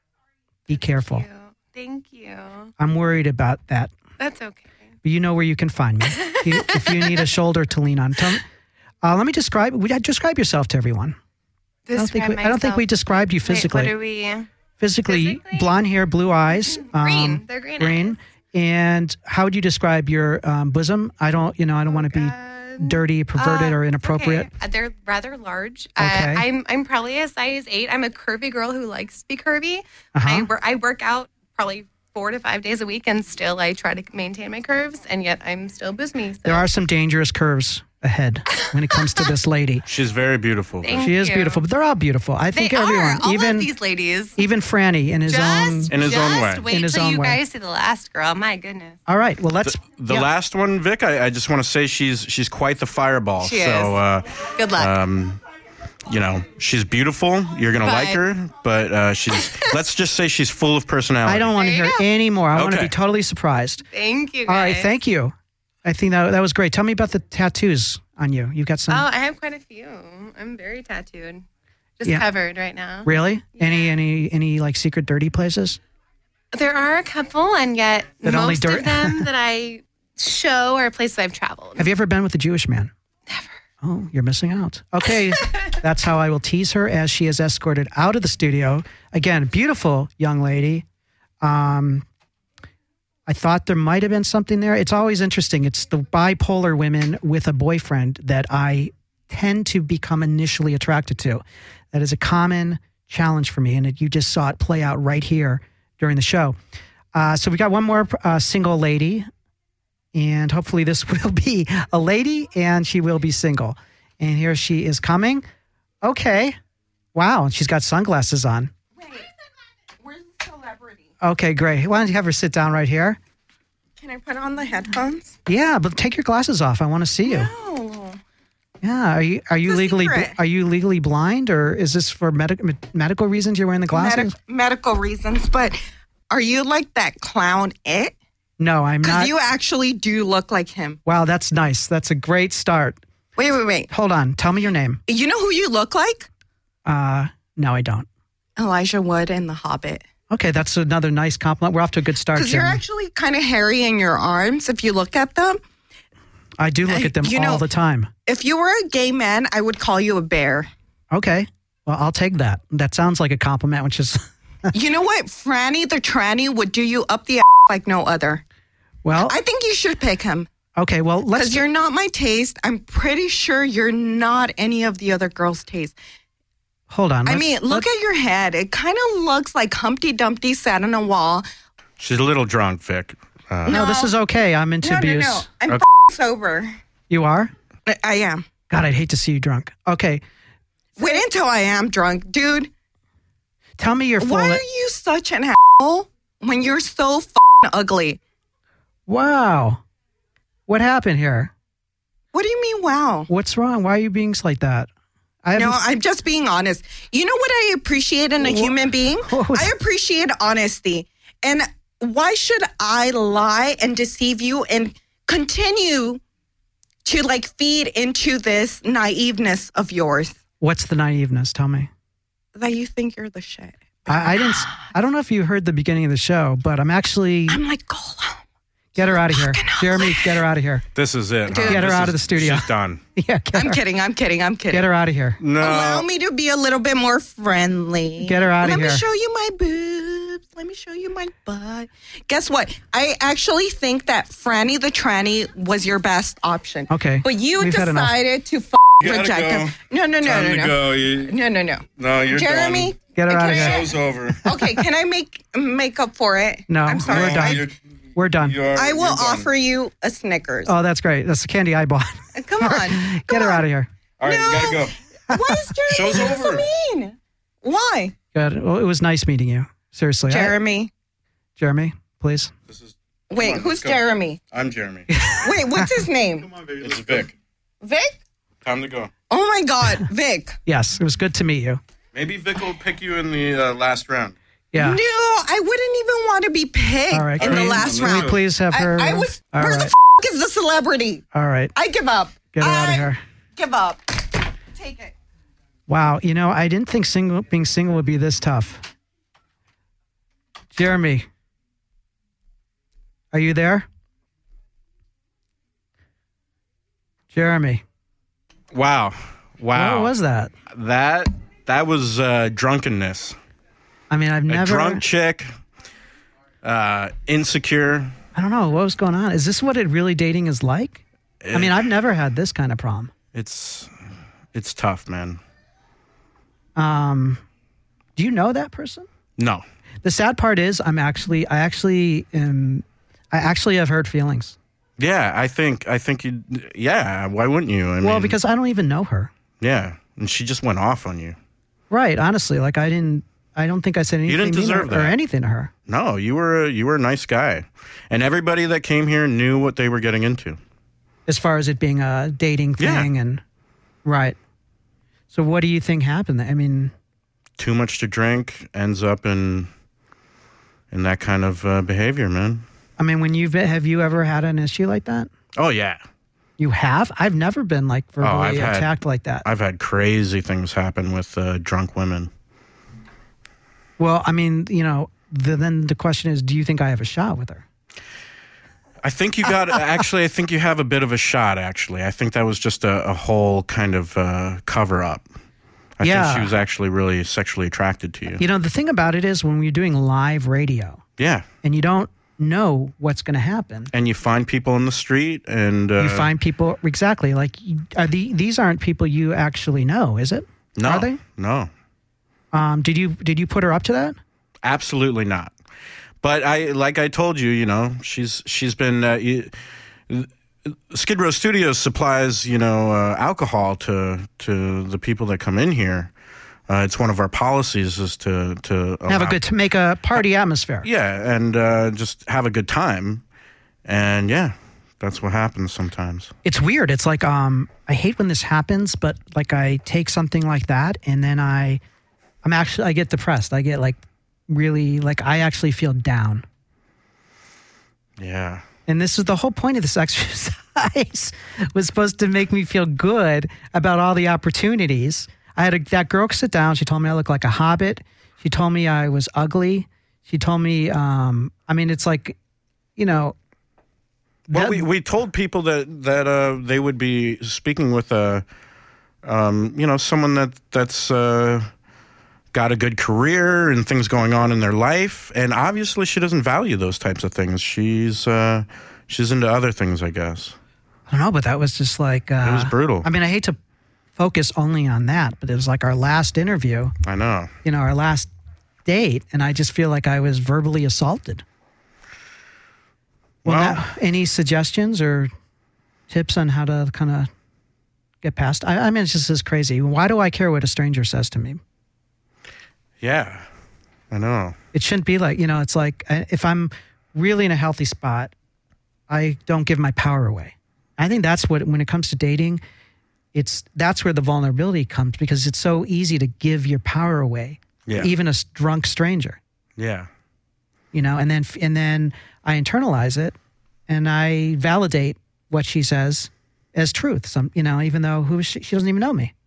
Be careful. Thank you. I'm worried about that. That's okay. But you know where you can find me if you need a shoulder to lean on. Let me describe yourself to everyone. I don't think we described you physically. Wait, what are we? Physically, blonde hair, blue eyes. Green. They're green eyes. And how would you describe your bosom? I don't want to be dirty, perverted, or inappropriate. Okay. They're rather large. Okay. I'm probably a size 8. I'm a curvy girl who likes to be curvy. I work out probably 4 to 5 days a week, and still I try to maintain my curves, and yet I'm still bosomy. So. There are some dangerous curves ahead when it comes to this lady. She's very beautiful. She is beautiful, but they're all beautiful. I think everyone, even these ladies, even Franny in his own way. Wait till you guys see the last girl. My goodness. All right, well let's the last one, Vic. I just want to say she's quite the fireball. She is. Good luck. You know, she's beautiful. You're going to like her, but let's just say she's full of personality. I don't want to hear any more. I want to be totally surprised. Thank you, guys. All right, thank you. I think that was great. Tell me about the tattoos on you. You got some? Oh, I have quite a few. I'm very tattooed. Just covered right now. Really? Yeah. Any like secret dirty places? There are a couple, and yet most of them that I show are places I've traveled. Have you ever been with a Jewish man? Never. Oh, you're missing out. Okay, that's how I will tease her as she is escorted out of the studio. Again, beautiful young lady. I thought there might have been something there. It's always interesting. It's the bipolar women with a boyfriend that I tend to become initially attracted to. That is a common challenge for me, and you just saw it play out right here during the show. So we got one more single lady, and hopefully this will be a lady, and she will be single. And here she is coming. Okay. Wow, she's got sunglasses on. Wait, where's the celebrity? Okay, great. Why don't you have her sit down right here? Can I put on the headphones? Yeah, but take your glasses off. I want to see you. No. Yeah, are you legally blind, or is this for medical reasons you're wearing the glasses? Medical reasons, but are you like that clown It? No, I'm not. Because you actually do look like him. Wow, that's nice. That's a great start. Wait. Hold on. Tell me your name. You know who you look like? No, I don't. Elijah Wood in The Hobbit. Okay, that's another nice compliment. We're off to a good start, because you're actually kind of hairy in your arms if you look at them. I do look at them all the time. If you were a gay man, I would call you a bear. Okay. Well, I'll take that. That sounds like a compliment, which is... You know what? Franny the tranny would do you up the ass like no other. Well... I think you should pick him. Okay, well, let's... Because you're not my taste. I'm pretty sure you're not any of the other girls' taste. Hold on. I mean, look at your head. It kind of looks like Humpty Dumpty sat on a wall. She's a little drunk, Vic. No, this is okay. I'm into abuse. No. I'm sober. You are? I am. God, I'd hate to see you drunk. Okay. Wait until I am drunk, dude. Tell me your full... Why are you such an asshole when you're so ugly? Wow. What happened here? What do you mean, wow? What's wrong? Why are you being like that? No, I'm just being honest. You know what I appreciate in a human being? I appreciate honesty. And why should I lie and deceive you and continue to like feed into this naiveness of yours? What's the naiveness? Tell me. That you think you're the shit. I don't know if you heard the beginning of the show, but I'm like Gollum. Get her out of here. Jeremy, get her out of here. This is it. Dude. Get her out of the studio. She's done. Yeah, I'm kidding. Get her out of here. No. Allow me to be a little bit more friendly. Get her out of Let here. me show you my boobs. Let me show you my butt. Guess what? I actually think that Franny the Tranny was your best option. Okay. But you We've had enough. decided to gotta reject go. him. No. Time to go. No. No, you're Jeremy, done. Get her out of can I- here. Show's over. Okay, can I make up for it? No, I'm sorry. we're done. We're done. I will offer you a Snickers. Oh, that's great. That's the candy I bought. Come on. Get her out of here. All right, No. you gotta go. Why is Jeremy Show's so over. mean? Why? Good. Well, it was nice meeting you. Seriously. Jeremy. Jeremy, please. Wait, on, who's let's go. Jeremy? I'm Jeremy. Wait, what's his name? It's Vic. Vic? Time to go. Oh my God, Vic. Yes, it was good to meet you. Maybe Vic will pick you in the last round. Yeah. No, I wouldn't even want to be picked All right. in the last Can we round. please have her? I was. All Where right. the is the celebrity? All right. I give up. Get her out of I here. Give up. Take it. Wow. You know, I didn't think being single would be this tough. Jeremy, are you there? Jeremy. Wow. What was that? That was drunkenness. I mean, I've A never. drunk chick, insecure. I don't know what was going on. Is this what it really dating is like? I mean, I've never had this kind of problem. It's tough, man. Do you know that person? No. The sad part is, I actually have hurt feelings. Yeah, I think you. Yeah, why wouldn't you? I Well, mean, because I don't even know her. yeah, and she just went off on you. Right. Honestly, like I don't think I said anything didn't mean deserve or that. anything to her. No, you were a nice guy, and everybody that came here knew what they were getting into. As far as it being a dating thing, and right. So, what do you think happened? I mean, Too much to drink ends up in that kind of behavior, man. when have you ever had an issue like that? Oh yeah, You have? I've never been like verbally attacked like that. I've had crazy things happen with drunk women. Well, I mean, then the question is, do you think I have a shot with her? I think you got. Actually, I think you have a bit of a shot. Actually, I think that was just a whole kind of cover up. I think she was actually really sexually attracted to you. The thing about it is when you're doing live radio Yeah, and you don't know what's going to happen. and you find people in the street, and You find people exactly like these aren't people you actually know, is it? no, Are they? no, Did you put her up to that? absolutely not. But I told you, she's been. Skid Row Studios supplies, alcohol to the people that come in here. It's one of our policies is to To make a party atmosphere. Yeah, and just have a good time. And yeah, that's what happens sometimes. It's weird. It's like I hate when this happens, but like I take something like that and then I get depressed. I get like really like I actually feel down. Yeah. And this is the whole point of this exercise was supposed to make me feel good about all the opportunities. I had that girl sit down. She told me I look like a hobbit. She told me I was ugly. She told me, it's like, Well, we told people that they would be speaking with someone that's got a good career and things going on in their life, and obviously she doesn't value those types of things. She's into other things, I guess. I don't know, but that was just like It was brutal. I mean, I hate to focus only on that, but it was like our last interview, I know. our last date, and I just feel like I was verbally assaulted. Well, Any suggestions or tips on how to kind of get past? I mean, it's just as crazy. Why do I care what a stranger says to me? yeah, I know. It shouldn't be like, it's like if I'm really in a healthy spot, I don't give my power away. I think that's when it comes to dating, that's where the vulnerability comes, because it's so easy to give your power away, Yeah. even a drunk stranger, Yeah. and then I internalize it and I validate what she says as truth. Even though she doesn't even know me.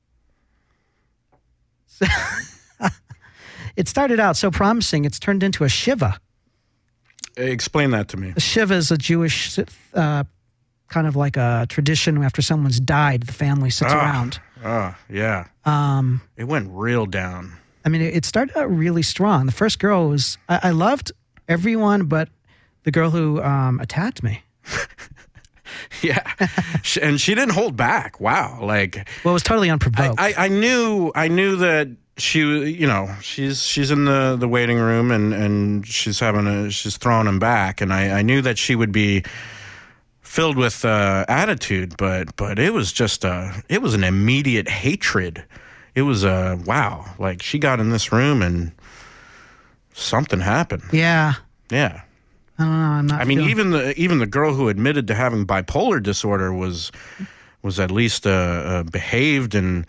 So it started out so promising. It's turned into a shiva. Explain that to me. A shiva is a Jewish kind of like a tradition. After someone's died, the family sits around. Oh, yeah. It went real down. I mean, it started out really strong. The first girl was, I loved everyone but the girl who attacked me. Yeah. And she didn't hold back. Wow. Like, Well, it was totally unprovoked. I knew that she was, she's in the waiting room and she's throwing him back. And I knew that she would be filled with attitude, but it was just it was an immediate hatred. It was wow. Like, she got in this room and something happened. Yeah. Yeah. I don't know. I'm not. I mean, feeling- even the girl who admitted to having bipolar disorder was at least behaved and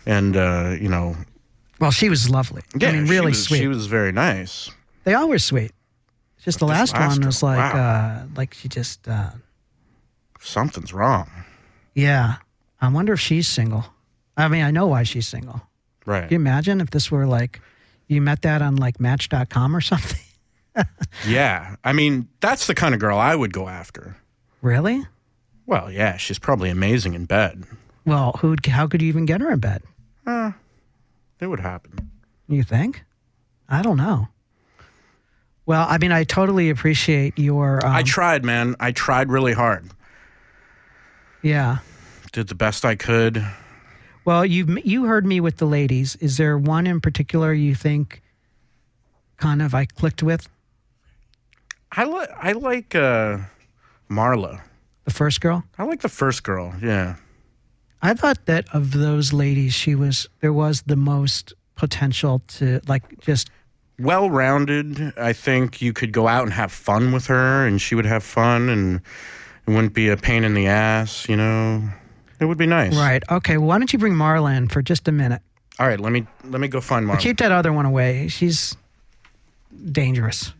Well, she was lovely. yeah, I mean, really sweet. She was very nice. They all were sweet. Just the last one was like, wow. like she just, Something's wrong. yeah. I wonder if she's single. I mean, I know why she's single. Right. Can you imagine if this were like, you met that on like Match.com or something? Yeah. I mean, that's the kind of girl I would go after. Really? Well, yeah, she's probably amazing in bed. Well, how could you even get her in bed? It would happen. You think? I don't know. Well, I mean, I totally appreciate your. I tried, man. I tried really hard. Yeah. Did the best I could. Well, you heard me with the ladies. Is there one in particular you think kind of I clicked with? I like Marla. The first girl? I like the first girl. Yeah. I thought that of those ladies, there was the most potential to like just. Well-rounded. I think you could go out and have fun with her, and she would have fun, and it wouldn't be a pain in the ass. It would be nice. Right. Okay. Well, why don't you bring Marla in for just a minute? All right. Let me go find Marla. Keep that other one away. She's dangerous.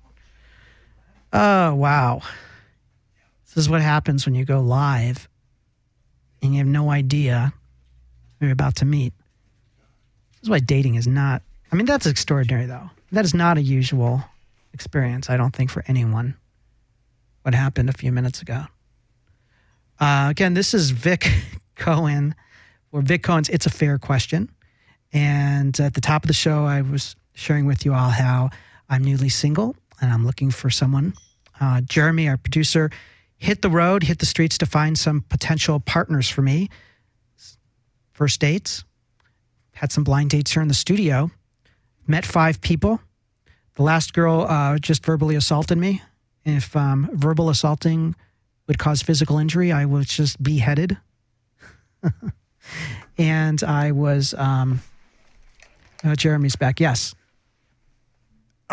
Oh, wow. This is what happens when you go live and you have no idea who you're about to meet. This is why dating is not, I mean, that's extraordinary, though. That is not a usual experience, I don't think, for anyone. What happened a few minutes ago. Again, this is Vic Cohen, or Vic Cohen's It's a Fair Question. And at the top of the show, I was sharing with you all how I'm newly single and I'm looking for someone. Jeremy, our producer, hit the road, hit the streets to find some potential partners for me. First dates. Had some blind dates here in the studio. Met 5 people. The last girl just verbally assaulted me. If verbal assaulting would cause physical injury, I was just beheaded. And I was... Jeremy's back. Yes. Go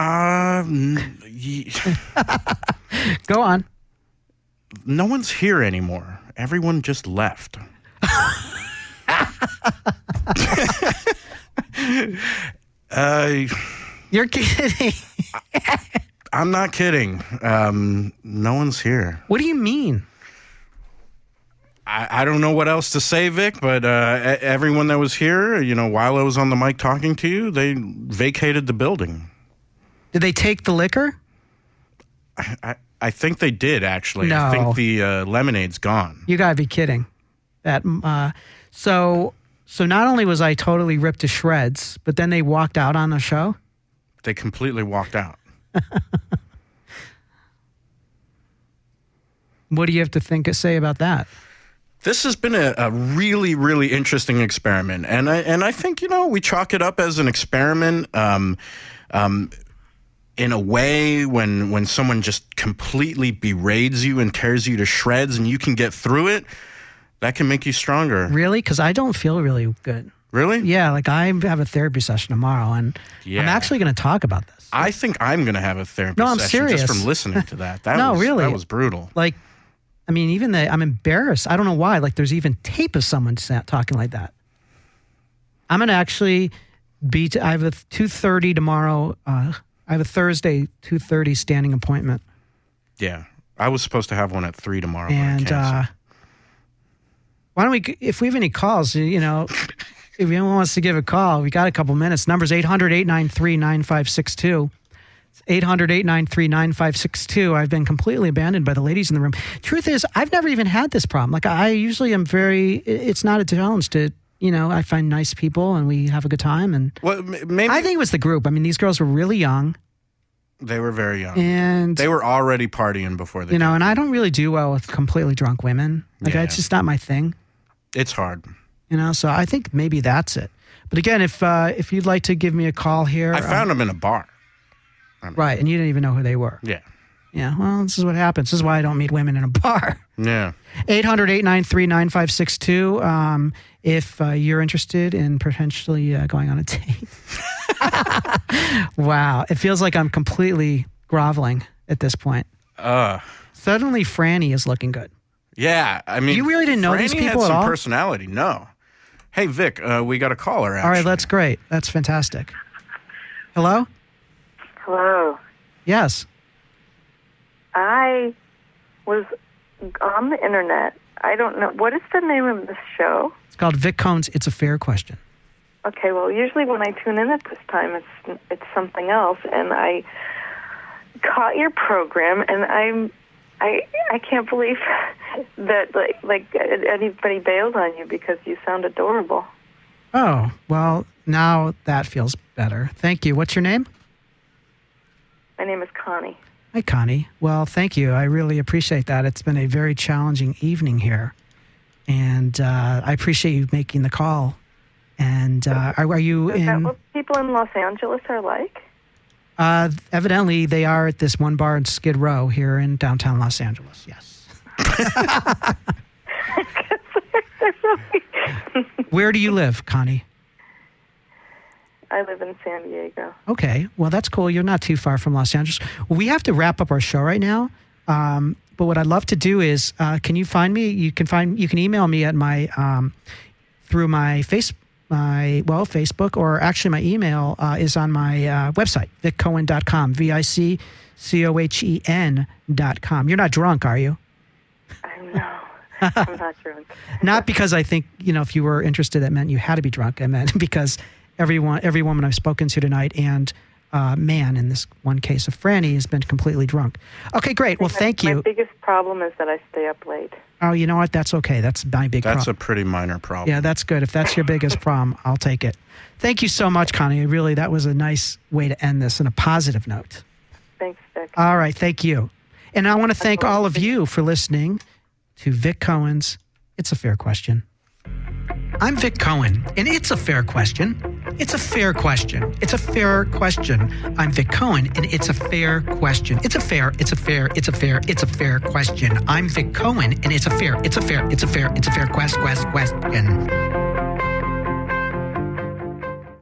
on. No one's here anymore. Everyone just left. You're kidding. I'm not kidding. No one's here. What do you mean? I don't know what else to say, Vic, but everyone that was here, while I was on the mic talking to you, they vacated the building. Did they take the liquor? I think they did, actually. No. I think the lemonade's gone. You gotta be kidding. So not only was I totally ripped to shreds, but then they walked out on the show? They completely walked out. What do you have to say about that? This has been a really, really interesting experiment, and I think we chalk it up as an experiment. In a way, when someone just completely berates you and tears you to shreds, and you can get through it, that can make you stronger. Really? Because I don't feel really good. Really? Yeah, like I have a therapy session tomorrow, and I'm actually going to talk about this. I think I'm going to have a therapy I'm session serious. just from listening to that. Really. That was brutal. Like, I mean, I'm embarrassed. I don't know why. Like, there's even tape of someone talking like that. I'm going to actually I have a 2:30 tomorrow. I have a Thursday 2:30 standing appointment. Yeah. I was supposed to have one at 3 tomorrow. And why don't we, if we have any calls, if anyone wants to give a call, we got a couple minutes. Number's 800-893-9562. 800-893-9562. I've been completely abandoned by the ladies in the room. Truth is, I've never even had this problem. Like, I usually am it's not a challenge to, I find nice people and we have a good time. And maybe I think it was the group. I mean, these girls were really young. They were very young. And they were already partying before they and I don't really do well with completely drunk women. Like, it's just not my thing. It's hard. So I think maybe that's it. But again, if you'd like to give me a call here. I found them in a bar. Right, and you didn't even know who they were. Yeah. Yeah, well, this is what happens. This is why I don't meet women in a bar. Yeah. 800-893-9562 if you're interested in potentially going on a date. Wow. It feels like I'm completely groveling at this point. Suddenly, Franny is looking good. Yeah, I mean, you really didn't know these people had at all? some personality. No. Hey, Vic, we got a caller, actually. All right, that's great. That's fantastic. Hello? Hello. Yes. I was on the internet. I don't know. What is the name of this show? It's called Vic Cohen's It's a Fair Question. Okay, well, usually when I tune in at this time, it's something else, and I caught your program, and I can't believe that like anybody bailed on you because you sound adorable. Oh, well, now that feels better. Thank you. What's your name? My name is Connie. Hi, Connie. Well, thank you. I really appreciate that. It's been a very challenging evening here, and I appreciate you making the call. And are you in? Is that what people in Los Angeles are like? Evidently, they are at this one bar in Skid Row here in downtown Los Angeles. Yes. Where do you live, Connie? I live in San Diego. Okay. Well, that's cool. You're not too far from Los Angeles. Well, we have to wrap up our show right now. But what I'd love to do is, can you find me? You can email me at my through my Facebook, or actually my email is on my website, viccohen.com, VICCOHEN.com. You're not drunk, are you? No, I'm not drunk. Not because I think, if you were interested, that meant you had to be drunk. I meant because every woman I've spoken to tonight and man, in this one case of Franny, has been completely drunk. Okay, great. Well, thank you. My biggest problem is that I stay up late. Oh, you know what? That's okay. That's my big problem. That's a pretty minor problem. Yeah, that's good. If that's your biggest problem, I'll take it. Thank you so much, Connie. Really, that was a nice way to end this on a positive note. Thanks, Vic. All right, thank you. And I want to thank all of you for listening to Vic Cohen's It's a Fair Question. I'm Vic Cohen, and it's a fair question. It's a fair question. It's a fair question. I'm Vic Cohen, and it's a fair question. It's a fair question. I'm Vic Cohen, and it's a fair question.